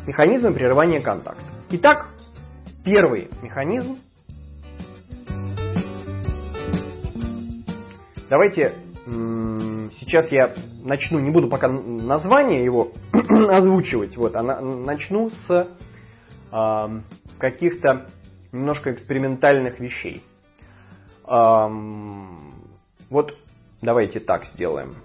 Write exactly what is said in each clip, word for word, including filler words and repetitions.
Механизмы прерывания контакта. Итак, первый механизм. Давайте сейчас я начну, не буду пока название его озвучивать, вот, а начну с э, каких-то немножко экспериментальных вещей. Э, вот давайте так сделаем.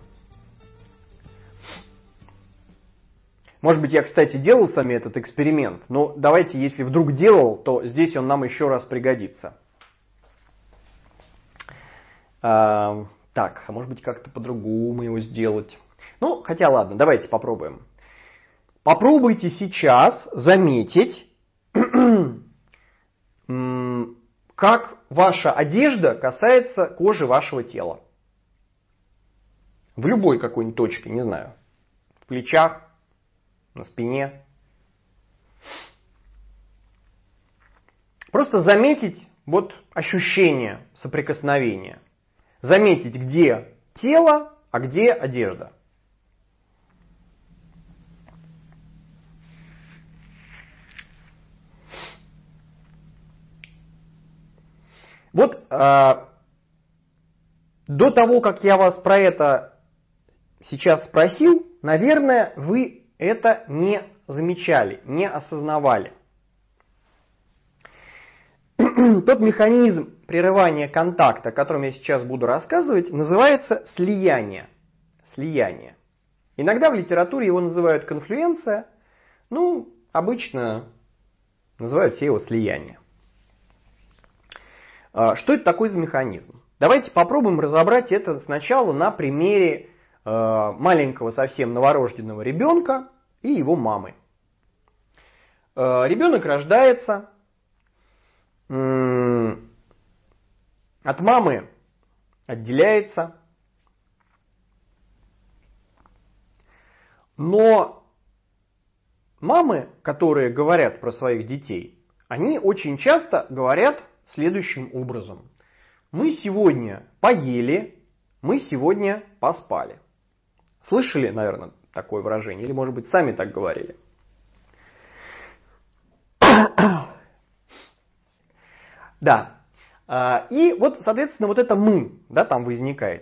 Может быть, я, кстати, делал сами этот эксперимент, но давайте, если вдруг делал, то здесь он нам еще раз пригодится. Э, так, а может быть, как-то по-другому его сделать. Ну, хотя ладно, давайте попробуем. Попробуйте сейчас заметить, как ваша одежда касается кожи вашего тела. В любой какой-нибудь точке, не знаю, в плечах, на спине. Просто заметить вот ощущение соприкосновения. Заметить, где тело, а где одежда. Вот э, до того, как я вас про это сейчас спросил, наверное, вы это не замечали, не осознавали. Тот механизм прерывания контакта, о котором я сейчас буду рассказывать, называется слияние. Слияние. Иногда в литературе его называют конфлюенция, ну, обычно называют все его слияние. Что это такое за механизм? Давайте попробуем разобрать это сначала на примере маленького совсем новорожденного ребенка и его мамы. Ребенок рождается, от мамы отделяется, но мамы, которые говорят про своих детей, они очень часто говорят следующим образом. Мы сегодня поели, мы сегодня поспали. Слышали, наверное, такое выражение? Или, может быть, сами так говорили? Да. И вот, соответственно, вот это «мы», да, там возникает.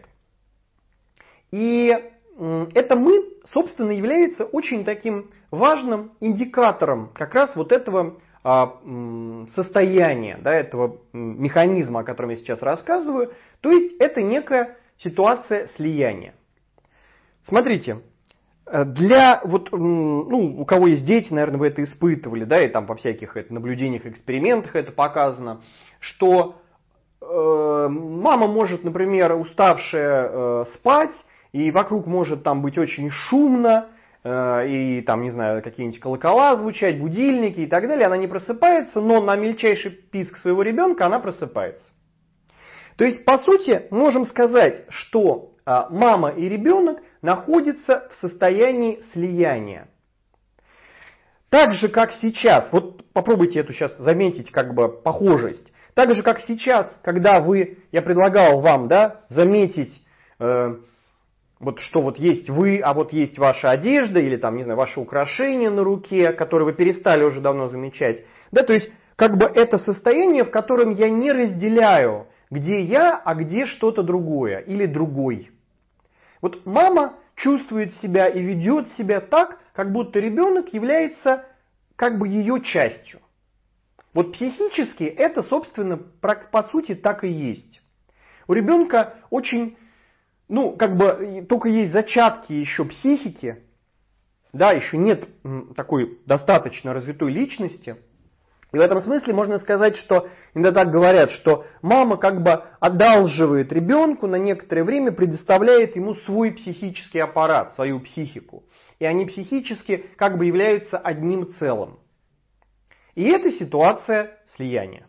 И это «мы», собственно, является очень таким важным индикатором как раз вот этого состояния, да, этого механизма, о котором я сейчас рассказываю. То есть это некая ситуация слияния. Смотрите, для вот, ну, у кого есть дети, наверное, вы это испытывали, да, и там во всяких это, наблюдениях, экспериментах это показано, что э, мама может, например, уставшая э, спать, и вокруг может там быть очень шумно, э, и там, не знаю, какие-нибудь колокола звучать, будильники и так далее. Она не просыпается, но на мельчайший писк своего ребенка она просыпается. То есть, по сути, можем сказать, что э, мама и ребенок находятся в состоянии слияния. Так же, как сейчас, вот попробуйте эту сейчас заметить как бы похожесть. Так же, как сейчас, когда вы, я предлагал вам, да, заметить, э, вот что вот есть вы, а вот есть ваша одежда, или там, не знаю, ваши украшения на руке, которые вы перестали уже давно замечать. Да, то есть, как бы это состояние, в котором я не разделяю, где я, а где что-то другое, или другой. Вот мама чувствует себя и ведет себя так, как будто ребенок является как бы ее частью. Вот психически это, собственно, по сути так и есть. У ребенка очень, ну, как бы только есть зачатки еще психики, да, еще нет такой достаточно развитой личности. И в этом смысле можно сказать, что иногда так говорят, что мама как бы одалживает ребенку на некоторое время, предоставляет ему свой психический аппарат, свою психику. И они психически как бы являются одним целым. И это ситуация слияния.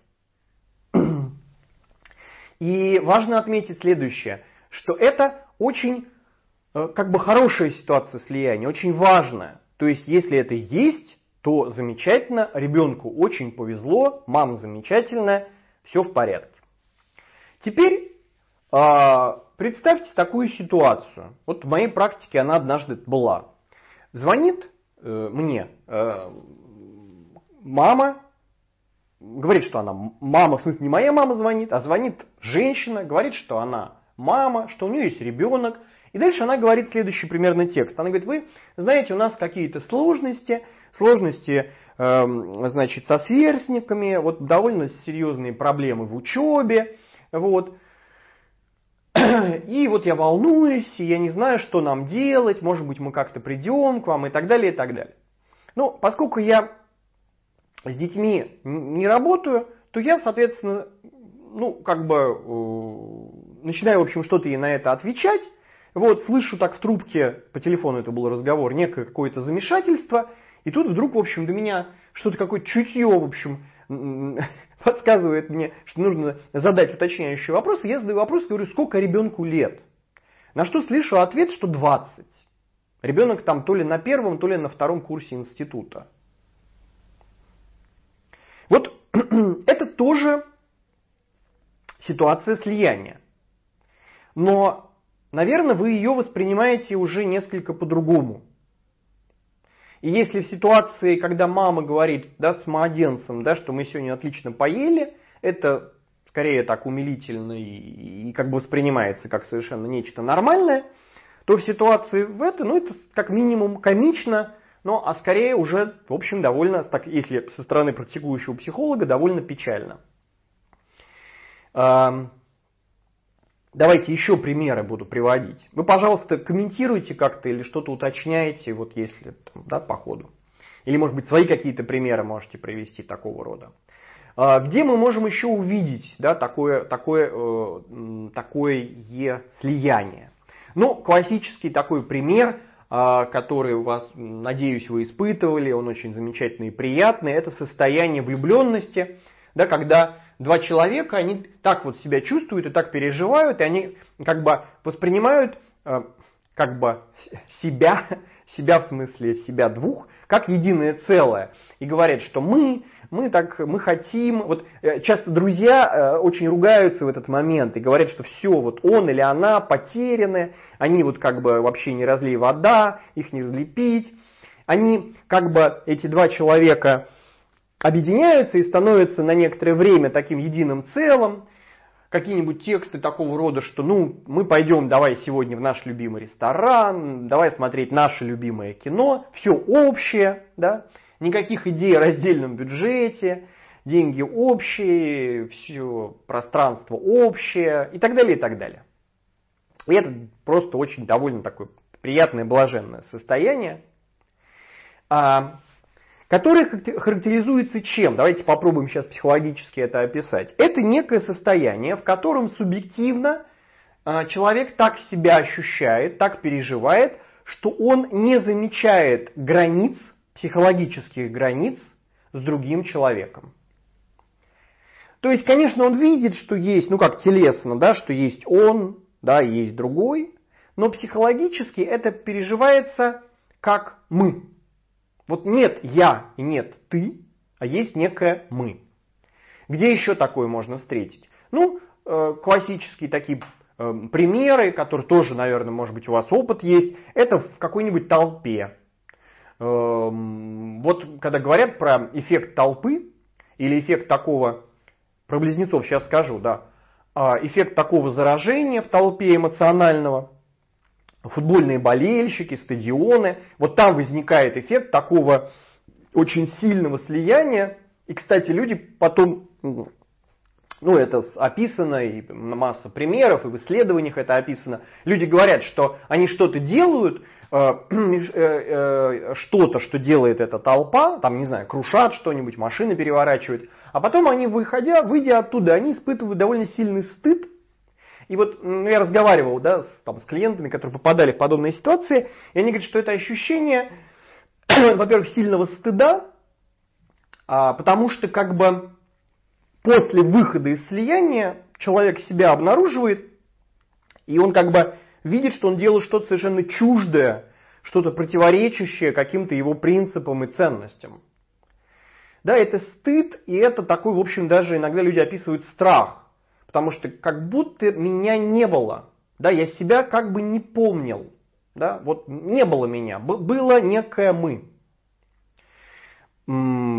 И важно отметить следующее, что это очень как бы хорошая ситуация слияния, очень важная. То есть если это есть, то замечательно, ребенку очень повезло, мама замечательная, все в порядке. Теперь э, представьте такую ситуацию. Вот в моей практике она однажды была. Звонит э, мне э, мама говорит, что она мама, в смысле не моя мама звонит, а звонит женщина, говорит, что она мама, что у нее есть ребенок. И дальше она говорит следующий примерно текст. Она говорит, вы знаете, у нас какие-то сложности, сложности э, значит, со сверстниками, вот довольно серьезные проблемы в учебе. Вот. И вот я волнуюсь, и я не знаю, что нам делать, может быть, мы как-то придем к вам и так далее, и так далее. Ну, поскольку я с детьми не работаю, то я, соответственно, ну, как бы э, начинаю, в общем, что-то ей на это отвечать. Вот, слышу так в трубке, по телефону это был разговор, некое какое-то замешательство, и тут вдруг, в общем, до меня что-то, какое-то чутье, в общем, подсказывает мне, что нужно задать уточняющий вопрос. И я задаю вопрос, говорю, сколько ребенку лет? На что слышу ответ, что двадцать. Ребенок там то ли на первом, то ли на втором курсе института. Вот это тоже ситуация слияния. Но, наверное, вы ее воспринимаете уже несколько по-другому. И если в ситуации, когда мама говорит, да, с младенцем, да, что мы сегодня отлично поели, это скорее так умилительно и, и как бы воспринимается как совершенно нечто нормальное, то в ситуации в это, ну, это как минимум комично, но, а скорее уже, в общем, довольно, так, если со стороны практикующего психолога, довольно печально. Давайте еще примеры буду приводить. Вы, пожалуйста, комментируйте как-то или что-то уточняете, вот если там, да, по ходу. Или, может быть, свои какие-то примеры можете привести такого рода. Где мы можем еще увидеть, да, такое, такое, такое слияние? Ну, классический такой пример, который у вас, надеюсь, вы испытывали, он очень замечательный и приятный, это состояние влюбленности, да, когда два человека, они так вот себя чувствуют и так переживают, и они как бы воспринимают как бы себя, себя в смысле себя двух, как единое целое. И говорят, что мы, мы так, мы хотим. Вот часто друзья очень ругаются в этот момент и говорят, что все, вот он или она потеряны, они вот как бы вообще не разлей вода, их не разлепить. Они как бы, эти два человека, объединяются и становятся на некоторое время таким единым целым. Какие-нибудь тексты такого рода, что ну мы пойдем давай сегодня в наш любимый ресторан, давай смотреть наше любимое кино, все общее, да? Никаких идей о раздельном бюджете, деньги общие, все пространство общее и так далее, и так далее. И это просто очень довольно такое приятное, блаженное состояние. Которое характеризуется чем? Давайте попробуем сейчас психологически это описать. Это некое состояние, в котором субъективно человек так себя ощущает, так переживает, что он не замечает границ, психологических границ с другим человеком. То есть, конечно, он видит, что есть, ну как телесно, да, что есть он, да, есть другой, но психологически это переживается как мы. Вот нет я и нет ты, а есть некое мы. Где еще такое можно встретить? Ну, классические такие примеры, которые тоже, наверное, может быть, у вас опыт есть, это в какой-нибудь толпе. Вот когда говорят про эффект толпы или эффект такого, про близнецов сейчас скажу, да, эффект такого заражения в толпе эмоционального, футбольные болельщики, стадионы, вот там возникает эффект такого очень сильного слияния. И, кстати, люди потом, ну это описано, и масса примеров, и в исследованиях это описано. Люди говорят, что они что-то делают, что-то, что делает эта толпа, там, не знаю, крушат что-нибудь, машины переворачивают, а потом они, выходя, выйдя оттуда, они испытывают довольно сильный стыд. И вот ну, я разговаривал, да, с, там, с клиентами, которые попадали в подобные ситуации, и они говорят, что это ощущение, во-первых, сильного стыда, а, потому что как бы после выхода из слияния человек себя обнаруживает, и он как бы видит, что он делает что-то совершенно чуждое, что-то противоречащее каким-то его принципам и ценностям. Да, это стыд, и это такой, в общем, даже иногда люди описывают страх. Потому что как будто меня не было. Да, я себя как бы не помнил. Да, вот не было меня. Было некое мы.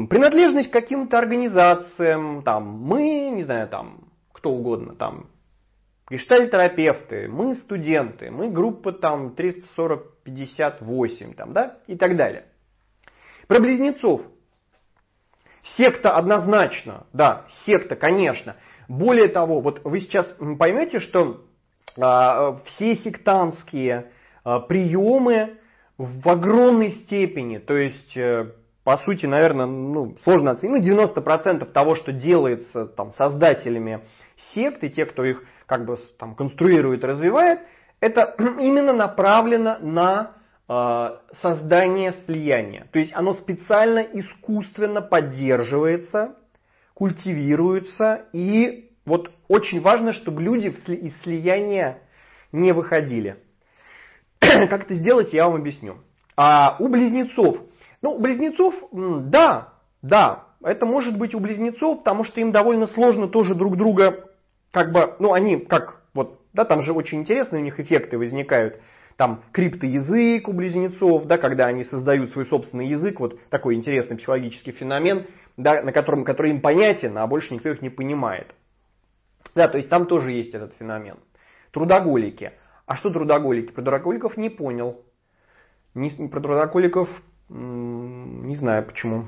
принадлежность к каким-то организациям, там, мы, не знаю, там, кто угодно, там, гештальт-терапевты, мы студенты, мы группа там триста сорок пятьдесят восемь, там, да, и так далее. Про близнецов. Секта однозначно, да, секта, конечно. Более того, вот вы сейчас поймете, что э, все сектантские э, приемы в огромной степени, то есть, э, по сути, наверное, ну, сложно оценить, ну, девяносто процентов того, что делается там, создателями секты, те, кто их как бы там, конструирует и развивает, это именно направлено на создание слияния. То есть оно специально, искусственно поддерживается, культивируется. И вот очень важно, чтобы люди из слияния не выходили. Как это сделать, я вам объясню. А у близнецов, ну, у близнецов, да, да, это может быть у близнецов, потому что им довольно сложно тоже друг друга, как бы, ну, они, как, вот, да, там же очень интересные у них эффекты возникают. Там криптоязык у близнецов, да, когда они создают свой собственный язык, вот такой интересный психологический феномен, да, на котором, который им понятен, а больше никто их не понимает. Да, то есть там тоже есть этот феномен. Трудоголики. А что трудоголики? Про трудоголиков не понял. Не, про трудоголиков не знаю почему.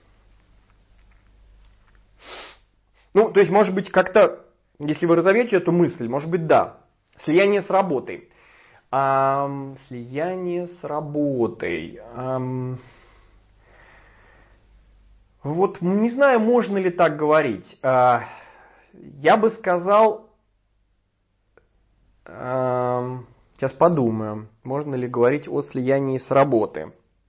Ну, то есть, может быть, как-то, если вы разовьете эту мысль, может быть, да. Слияние с работой. Um, слияние с работой. Um, вот не знаю, можно ли так говорить. Uh, я бы сказал, uh, сейчас подумаю, можно ли говорить о слиянии с работы.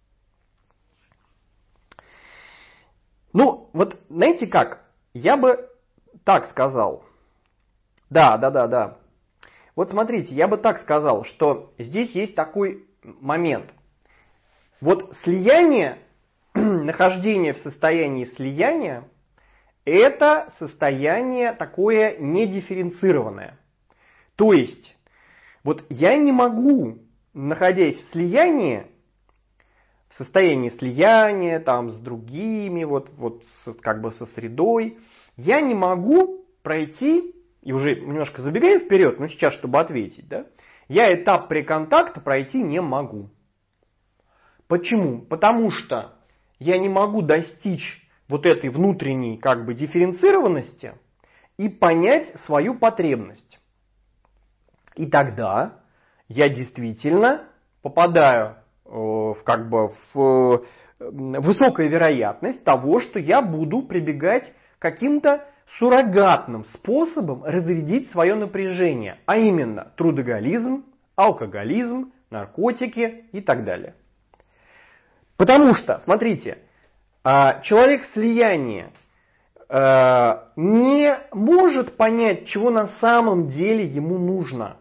Ну, вот знаете как, я бы так сказал. Да, да, да, да. Вот смотрите, я бы так сказал, что здесь есть такой момент. Вот слияние, нахождение в состоянии слияния, это состояние такое недифференцированное. То есть, вот я не могу, находясь в слиянии, в состоянии слияния там, с другими, вот, вот как бы со средой, я не могу пройти. И уже немножко забегая вперед, но сейчас, чтобы ответить, да, я этап преконтакта пройти не могу. Почему? Потому что я не могу достичь вот этой внутренней как бы дифференцированности и понять свою потребность. И тогда я действительно попадаю в, как бы, в высокую вероятность того, что я буду прибегать к каким-то суррогатным способом разрядить свое напряжение, а именно трудоголизм, алкоголизм, наркотики и так далее. Потому что, смотрите, человек в слиянии не может понять, чего на самом деле ему нужно.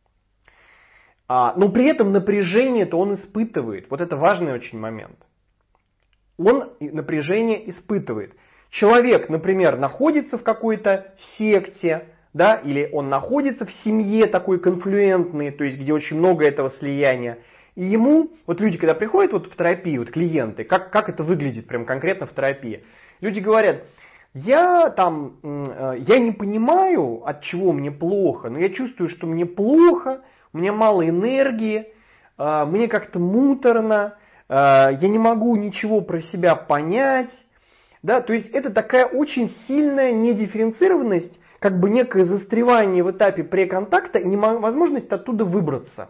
Но при этом напряжение-то он испытывает. Вот это важный очень момент. Он напряжение испытывает. Человек, например, находится в какой-то секте, да, или он находится в семье такой конфлюентной, то есть где очень много этого слияния. И ему, вот люди, когда приходят вот в терапию, вот клиенты, как, как это выглядит прям конкретно в терапии, люди говорят, я там, я не понимаю, от чего мне плохо, но я чувствую, что мне плохо, у меня мало энергии, мне как-то муторно, я не могу ничего про себя понять. Да, то есть это такая очень сильная недифференцированность, как бы некое застревание в этапе преконтакта и невозможность оттуда выбраться.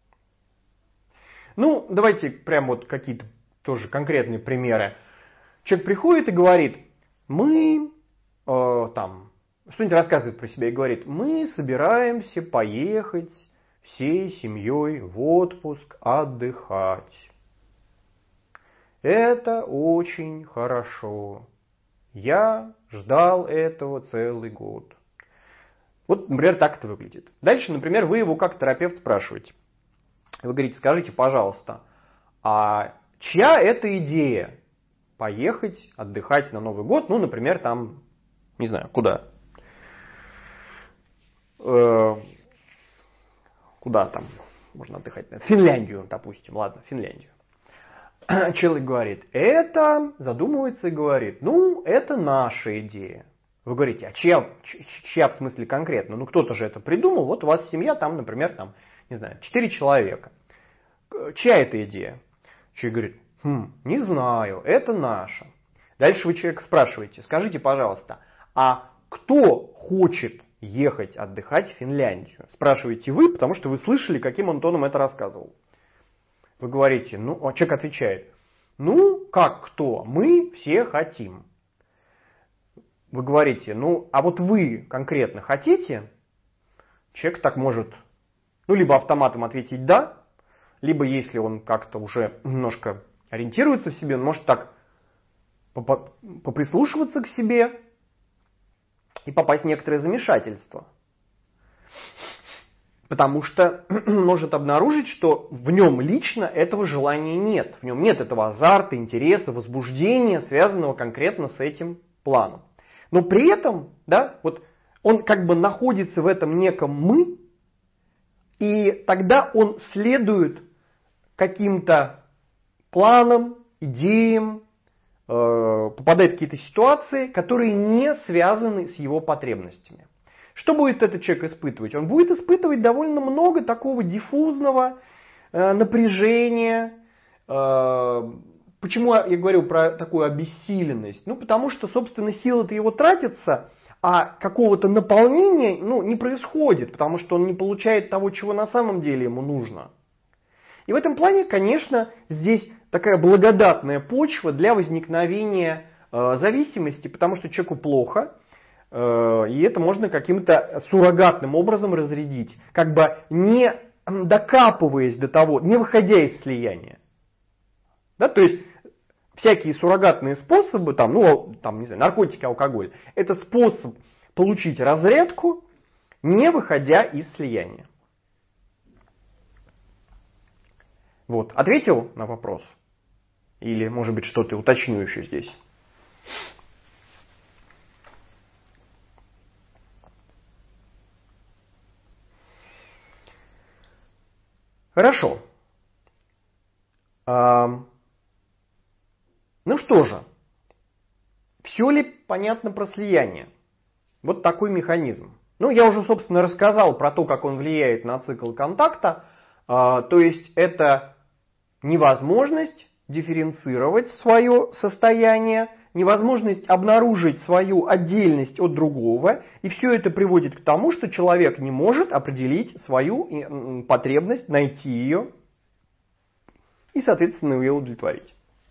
Ну, давайте прям вот какие-то тоже конкретные примеры. Человек приходит и говорит, мы, э, там, что-нибудь рассказывает про себя и говорит, мы собираемся поехать всей семьей в отпуск отдыхать. Это очень хорошо. Я ждал этого целый год. Вот, например, так это выглядит. Дальше, например, вы его как терапевт спрашиваете. Вы говорите, скажите, пожалуйста, а чья это идея поехать отдыхать на Новый год? Ну, например, там, не знаю, куда? Э, куда там можно отдыхать? В Финляндию, допустим. Ладно, Финляндию. человек говорит, это, задумывается и говорит, ну, это наша идея. Вы говорите, а чья, чья в смысле конкретно? Ну, кто-то же это придумал, вот у вас семья, там, например, там, не знаю, четыре человека. Чья это идея? Человек говорит, хм, не знаю, это наша. Дальше вы человека спрашиваете, скажите, пожалуйста, а кто хочет ехать отдыхать в Финляндию? Спрашиваете вы, потому что вы слышали, каким он тоном это рассказывал. Вы говорите, ну, а человек отвечает, ну, как кто? Мы все хотим. Вы говорите, ну, а вот вы конкретно хотите? Человек так может, ну, либо автоматом ответить «да», либо если он как-то уже немножко ориентируется в себе, он может так поприслушиваться к себе и попасть в некоторое замешательство. Потому что может обнаружить, что в нем лично этого желания нет. В нем нет этого азарта, интереса, возбуждения, связанного конкретно с этим планом. Но при этом, да, вот он как бы находится в этом неком «мы», и тогда он следует каким-то планам, идеям, э, попадает в какие-то ситуации, которые не связаны с его потребностями. Что будет этот человек испытывать? Он будет испытывать довольно много такого диффузного э, напряжения. Э, почему я говорю про такую обессиленность? Ну, потому что, собственно, силы-то его тратятся, а какого-то наполнения ну, не происходит, потому что он не получает того, чего на самом деле ему нужно. И в этом плане, конечно, здесь такая благодатная почва для возникновения э, зависимости, потому что человеку плохо, и это можно каким-то суррогатным образом разрядить, как бы не докапываясь до того, не выходя из слияния. Да, то есть всякие суррогатные способы, там, ну, там, не знаю, наркотики, алкоголь, это способ получить разрядку, не выходя из слияния. Вот, ответил на вопрос? Или, может быть, что-то уточню еще здесь? Хорошо. А, ну что же, все ли понятно про слияние? Вот такой механизм. Ну, я уже, собственно, рассказал про то, как он влияет на цикл контакта. А, то есть это невозможность дифференцировать свое состояние, невозможность обнаружить свою отдельность от другого, и все это приводит к тому, что человек не может определить свою потребность, найти ее и, соответственно, ее удовлетворить.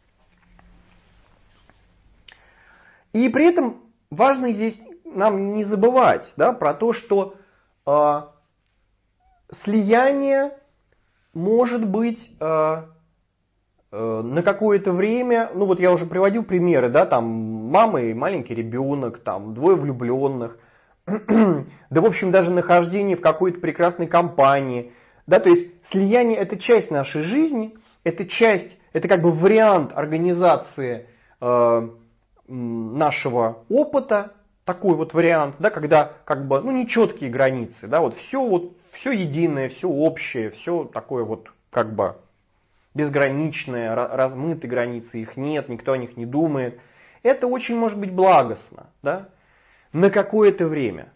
И при этом важно здесь нам не забывать, да, про то, что э, слияние может быть э, на какое-то время, ну вот я уже приводил примеры, да, там мама и маленький ребенок, там двое влюбленных, да в общем даже нахождение в какой-то прекрасной компании, да, то есть слияние это часть нашей жизни, это часть, это как бы вариант организации э, нашего опыта, такой вот вариант, да, когда как бы, ну нечеткие границы, да, вот все вот, все единое, все общее, все такое вот как бы безграничные, размытые границы, их нет, никто о них не думает. Это очень может быть благостно, да, на какое-то время.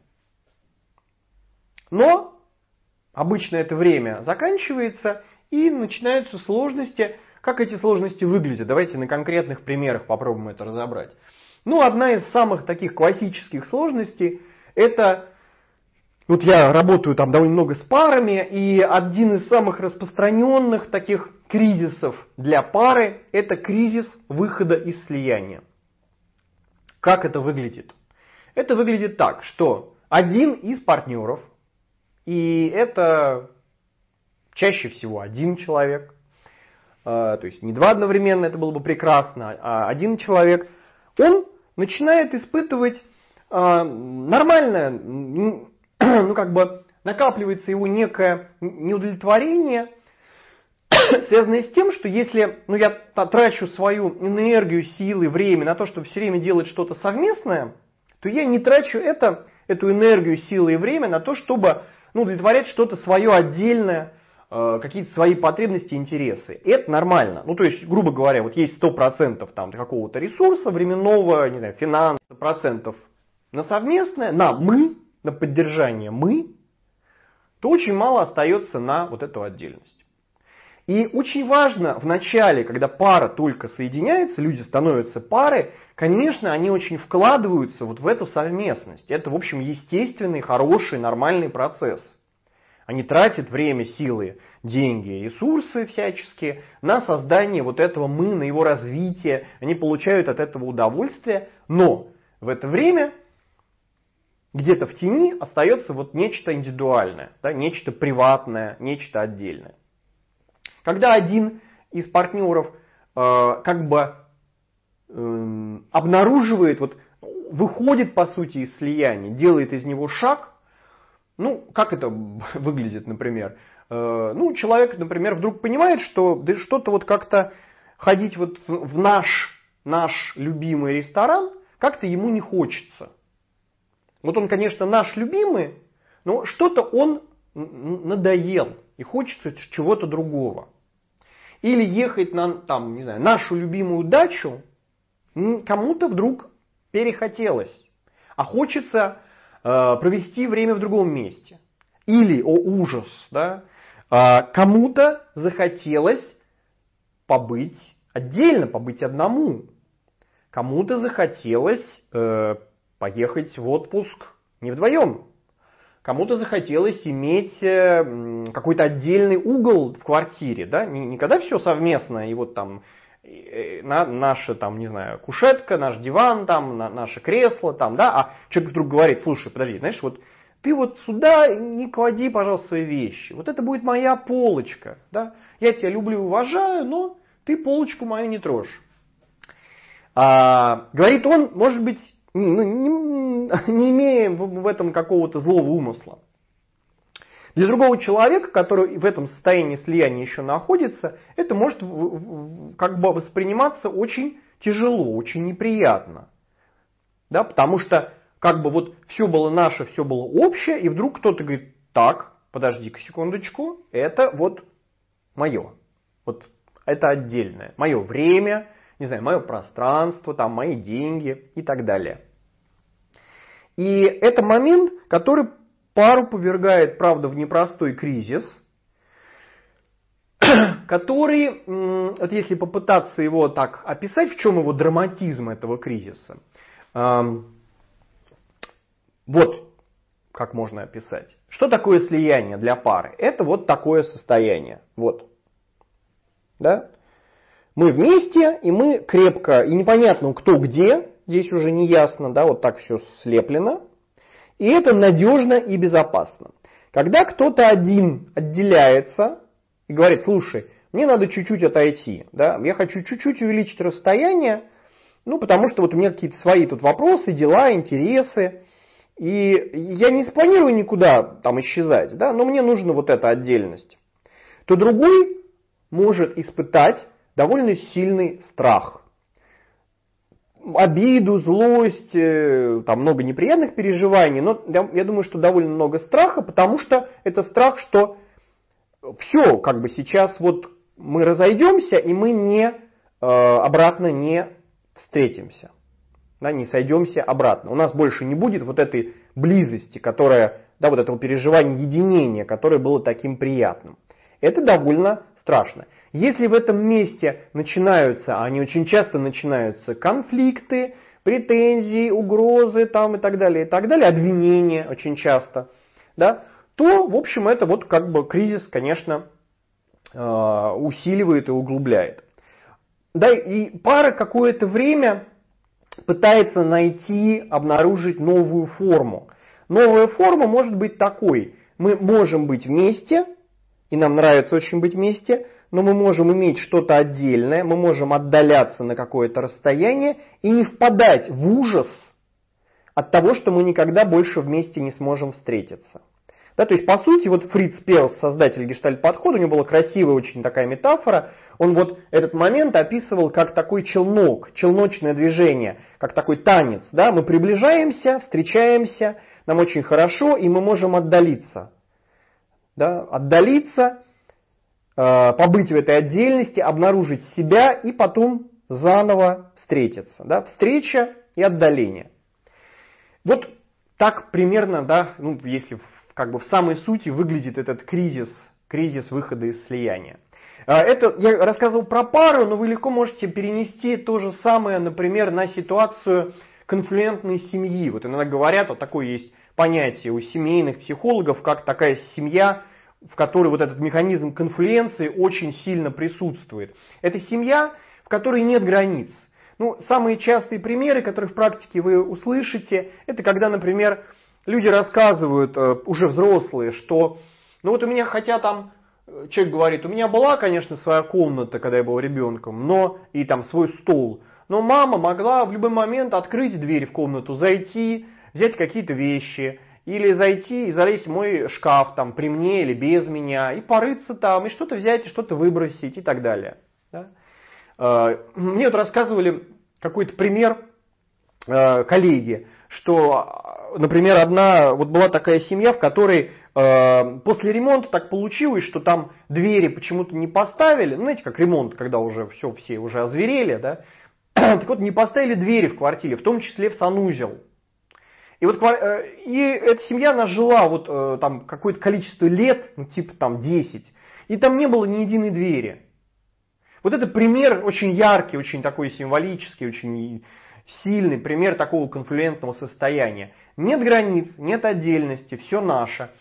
Но обычно это время заканчивается и начинаются сложности. Как эти сложности выглядят? Давайте на конкретных примерах попробуем это разобрать. Ну, одна из самых таких классических сложностей это... Вот я работаю там довольно много с парами, и один из самых распространенных таких кризисов для пары – это кризис выхода из слияния. Как это выглядит? Это выглядит так, что один из партнеров, и это чаще всего один человек, то есть не два одновременно, это было бы прекрасно, а один человек, он начинает испытывать нормальное, ну как бы накапливается его некое неудовлетворение, связанное с тем, что если ну, я трачу свою энергию, силы, время на то, чтобы все время делать что-то совместное, то я не трачу это, эту энергию, силы и время на то, чтобы ну, удовлетворять что-то свое отдельное, какие-то свои потребности, интересы. И это нормально. Ну, то есть, грубо говоря, вот есть сто процентов там какого-то ресурса временного, не знаю, финансов, процентов на совместное, на мы, на поддержание мы, то очень мало остается на вот эту отдельность. И очень важно в начале, когда пара только соединяется, люди становятся парой, конечно, они очень вкладываются вот в эту совместность. Это, в общем, естественный, хороший, нормальный процесс. Они тратят время, силы, деньги, ресурсы всяческие на создание вот этого мы, на его развитие. Они получают от этого удовольствие, но в это время где-то в тени остается вот нечто индивидуальное, да, нечто приватное, нечто отдельное. Когда один из партнеров э, как бы э, обнаруживает, вот, выходит по сути из слияния, делает из него шаг, ну, как это выглядит, например? Э, ну, человек, например, вдруг понимает, что да что-то вот как-то ходить вот в наш, наш любимый ресторан как-то ему не хочется. Вот он, конечно, наш любимый, но что-то он надоел и хочется чего-то другого. Или ехать на там, не знаю, нашу любимую дачу кому-то вдруг перехотелось, а хочется э, провести время в другом месте. Или, о ужас, да, э, кому-то захотелось побыть отдельно, побыть одному. Кому-то захотелось э, поехать в отпуск не вдвоем. Кому-то захотелось иметь какой-то отдельный угол в квартире, да, не, не когда все совместно, и вот там на, наша, там, не знаю, кушетка, наш диван, там, на, наше кресло, там, да, а человек вдруг говорит, слушай, подожди, знаешь, вот ты вот сюда не клади, пожалуйста, свои вещи, вот это будет моя полочка, да, я тебя люблю и уважаю, но ты полочку мою не трожь. А, говорит он, может быть, Не, ну, не, не имея в этом какого-то злого умысла. Для другого человека, который в этом состоянии слияния еще находится, это может как бы восприниматься очень тяжело, очень неприятно. Да, потому что как бы вот все было наше, все было общее, и вдруг кто-то говорит, так, подожди-ка секундочку, это вот мое. Вот это отдельное. Мое время, не знаю, мое пространство, там, мои деньги и так далее. И это момент, который пару повергает, правда, в непростой кризис, который, вот если попытаться его так описать, в чем его драматизм этого кризиса, вот как можно описать. Что такое слияние для пары? Это вот такое состояние. Вот. Да? Мы вместе, и мы крепко, и непонятно кто где, здесь уже не ясно, да, вот так все слеплено. И это надежно и безопасно. Когда кто-то один отделяется и говорит, слушай, мне надо чуть-чуть отойти, да, я хочу чуть-чуть увеличить расстояние, ну, потому что вот у меня какие-то свои тут вопросы, дела, интересы, и я не спланирую никуда там исчезать, да, но мне нужна вот эта отдельность, то другой может испытать довольно сильный страх. Обиду, злость, там много неприятных переживаний, но я думаю, что довольно много страха, потому что это страх, что все, как бы сейчас вот мы разойдемся, и мы не, обратно не встретимся, да, не сойдемся обратно. У нас больше не будет вот этой близости, которая, да, вот этого переживания единения, которое было таким приятным. Это довольно страшно. Если в этом месте начинаются, а они очень часто начинаются, конфликты, претензии, угрозы там, и так далее, и так далее, обвинения очень часто, да, то, в общем, это вот как бы кризис, конечно, усиливает и углубляет. Да, и пара какое-то время пытается найти, обнаружить новую форму. Новая форма может быть такой. Мы можем быть вместе, и нам нравится очень быть вместе, но мы можем иметь что-то отдельное, мы можем отдаляться на какое-то расстояние и не впадать в ужас от того, что мы никогда больше вместе не сможем встретиться. Да, то есть, по сути, вот Фриц Перлс, создатель гештальт-подхода, у него была красивая очень такая метафора, он вот этот момент описывал как такой челнок, челночное движение, как такой танец. Да? Мы приближаемся, встречаемся, нам очень хорошо, и мы можем отдалиться. Да? Отдалиться, побыть в этой отдельности, обнаружить себя и потом заново встретиться. Да? Встреча и отдаление. Вот так примерно, да, ну, если как бы в самой сути выглядит этот кризис, кризис выхода из слияния. Это я рассказывал про пару, но вы легко можете перенести то же самое, например, на ситуацию конфлюентной семьи. Вот иногда говорят, вот такое есть понятие у семейных психологов, как такая семья, в которой вот этот механизм конфлюенции очень сильно присутствует. Это семья, в которой нет границ. Ну, самые частые примеры, которые в практике вы услышите, это когда, например, люди рассказывают, уже взрослые, что ну вот у меня, хотя там, человек говорит, у меня была, конечно, своя комната, когда я был ребенком, но и там свой стол, но мама могла в любой момент открыть дверь в комнату, зайти, взять какие-то вещи, или зайти и залезть в мой шкаф там при мне или без меня, и порыться там, и что-то взять, и что-то выбросить и так далее. Да? Мне вот рассказывали какой-то пример коллеги, что, например, одна, вот была такая семья, в которой э, после ремонта так получилось, что там двери почему-то не поставили, ну, знаете, как ремонт, когда уже все, все уже озверели, да, так вот не поставили двери в квартире, в том числе в санузел. И вот э, и эта семья, она жила вот э, там какое-то количество лет, ну, типа там десять, и там не было ни единой двери. Вот это пример очень яркий, очень такой символический, очень сильный пример такого конфлюентного состояния. Нет границ, нет отдельности, все наше.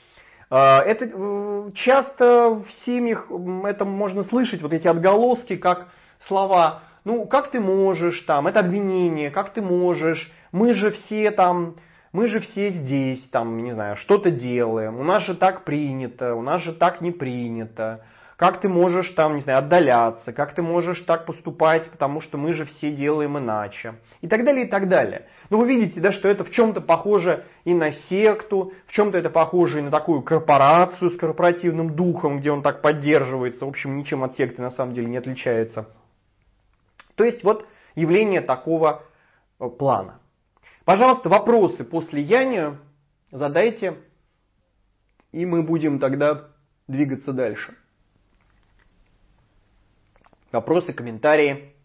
Это часто в семьях это можно слышать, вот эти отголоски, как слова, ну как ты можешь, там, это обвинение, как ты можешь, мы же все там, мы же все здесь, там, не знаю, что-то делаем, у нас же так принято, у нас же так не принято. Как ты можешь там, не знаю, отдаляться, как ты можешь так поступать, потому что мы же все делаем иначе. И так далее, и так далее. Но вы видите, да, что это в чем-то похоже и на секту, в чем-то это похоже и на такую корпорацию с корпоративным духом, где он так поддерживается. В общем, ничем от секты на самом деле не отличается. То есть вот явление такого плана. Пожалуйста, вопросы по слиянию задайте, и мы будем тогда двигаться дальше. Вопросы, комментарии.